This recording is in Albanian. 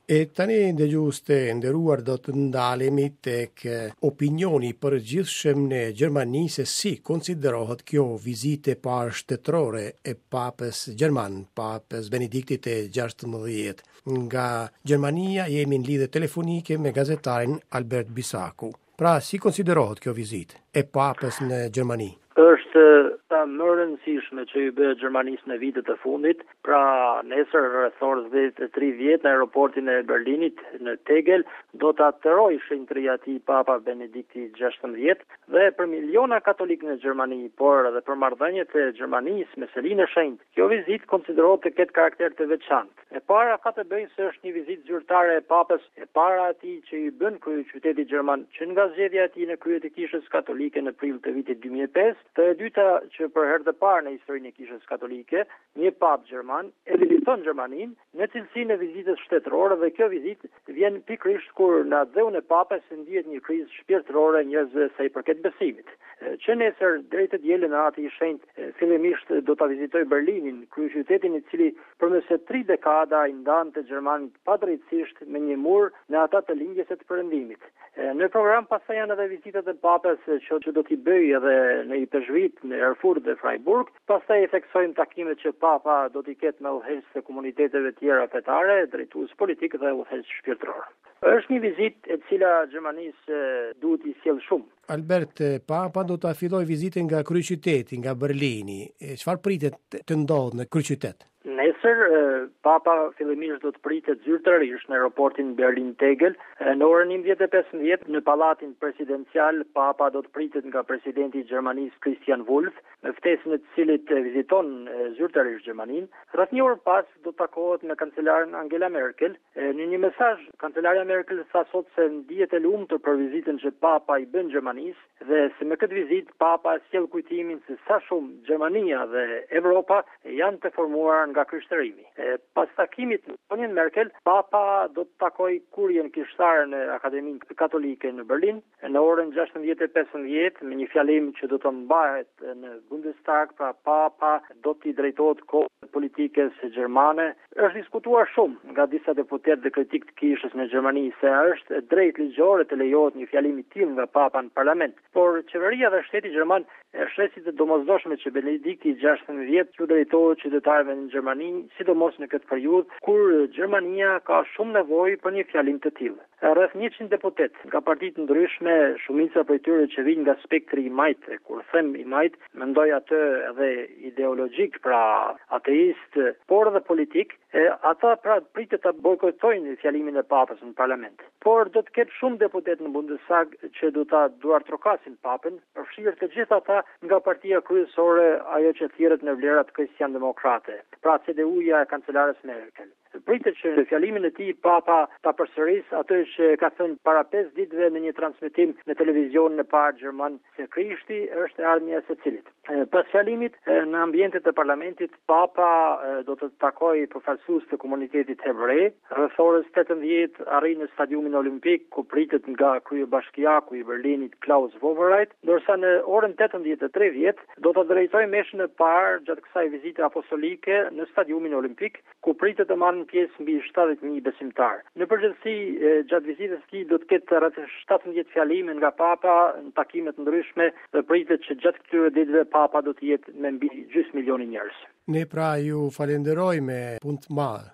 E tani dhe juste nderuar do të ndalemi tek opinioni për gjithshëm në Gjermani se si konsiderohet kjo vizite parashtetërore e Papës Gjerman, Papës Benediktit e 16. Nga Gjermania jemi në lidhje telefonike me gazetarin Albert Bisaku. Pra, si konsiderohet kjo vizitë e Papës në Gjermani? Është më rëndësishme që i bë Gjermanisë në vitet e fundit, pra nesër rreth orës 30 në aeroportin e Berlinit në Tegel do të atëroj shenjtëria e tij Papa Benedikti 16 dhe për miliona katolikë në Gjermani, por edhe për marrëdhëniet e Gjermanisë me Selinë e Shenjtë. Kjo vizitë konsiderohet të ketë karakter të veçantë. E para ka të bëjë se është një vizitë zyrtare e Papës e para atij që i bën kryeqyteti gjerman që nga zgjedhja e tij në krye të Kishës Katolike në prill të vitit 2005. Të e dyta që për herë të parë në historinë e Kishës Katolike, një papë gjerman e viziton Gjermaninë në cilësinë e vizitës shtetërore dhe kjo vizitë vjen pikërisht kur në adhëun e papës ndihet një krizë shpirtërore njerëzve sa i përket besimit. Që nesër drejt të dielën Ati i Shenjtë fillimisht do ta vizitoj Berlinin, kryeqytetin i cili përmes 3 dekada i ndante gjermanët padrejtësisht me një mur në ata të lindjes së Perëndimit. Në program pastaj janë edhe vizitat e papës që do t'i bëjë edhe në Ipeshvit, në Erfurt dhe Freiburg. Pastaj e theksojmë takimet që papa do t'i ketë me udhëheqës të komuniteteve tjera fetare, drejtues politik dhe udhëheqës shpirtëror. Është një vizitë e cila Gjermanisë duhet i sjell shumë. Albert, Papa do ta fillojë vizitën nga kryeqyteti, nga Berlini. Çfarë pritet të ndodhë në kryeqytet? Nesër, Papa fillimisht do të pritet zyrtarisht në aeroportin Berlin-Tegel. Në orën 11:15 në pallatin presidencial, Papa do të pritet nga presidenti i Gjermanisë Christian Wulff, me ftesën e të cilit viziton zyrtarisht Gjermaninë. Rreth një orë pas do të takohet me kancelaren Angela Merkel. Në një mesazh, kancelarja Merkel tha sot se ndihet e lumtur për vizitën që Papa i bën Gjermanisë dhe se me këtë vizitë Papa sjell kujtimin se sa shumë Gjermania dhe Evropa janë të formuar nga krishterimi. Pas takimit me Angelën Merkel, Papa do të takojë kurjen kishtare në Akademinë Katolike në Berlin në orën 16:15 me një fjalim që do të mbahet në Bundestag, pra Papa do t'i drejtohet kohës politikës gjermane. Është diskutuar shumë nga disa deputetë dhe kritik të kishës në Gjermani se është drejt ligjore të lejohet një fjalim i tillë nga Papa në parlament. Por qeveria dhe shteti gjerman sheh të domosdoshme që Benedikti 16 të drejtohet qytetarëve në Gjermani, sidomos në këtë periudhë kur Gjermania ka shumë nevojë për një fjalim të tillë. Rreth 100 deputet nga partitë ndryshme, shumica prej tyre që vijnë nga spektri i majtë, kur them i majtë, mendoj atë edhe ideologjik, pra ateist, por edhe politik, ata pra pritet ta bojkotojnë fjalimin e Papës në parlament. Por do të ketë shumë deputet në Bundestag që do ta duartrokasin Papën, përfshirë të gjithë ata nga partia kryesore, ajo që thirret në vlerat kristian-demokrate, pra CDU-ja e kancelares Merkel. Pritet që në fjalimin e tij Papa ta përsëris atë që ka thënë para 5 ditëve në një transmetim në televizionin e parë gjerman se Krishti është ardhmja e secilit. Pas fjalimit në ambientet e parlamentit, Papa do të takojë përfaqësues të komunitetit hebrej. Rreth orës 18 arrin në stadiumin olimpik ku pritet nga kryebashkiaku i Berlinit Klaus Wowereit, ndërsa në orën 18:30 do të drejtojë meshën e parë gjatë kësaj vizite apostolike në stadiumin olimpik ku pritet të marrin pjesë mbi 70.000 besimtar. Në përgjithësi, gjatë vizitës së tij do të ketë rreth 17 fjalime nga Papa në takime të ndryshme dhe pritet që gjatë këtyre ditëve Papa do të jetë me mbi gjysmë milioni njerëz. Ne pra ju falenderoj me punë të madhe.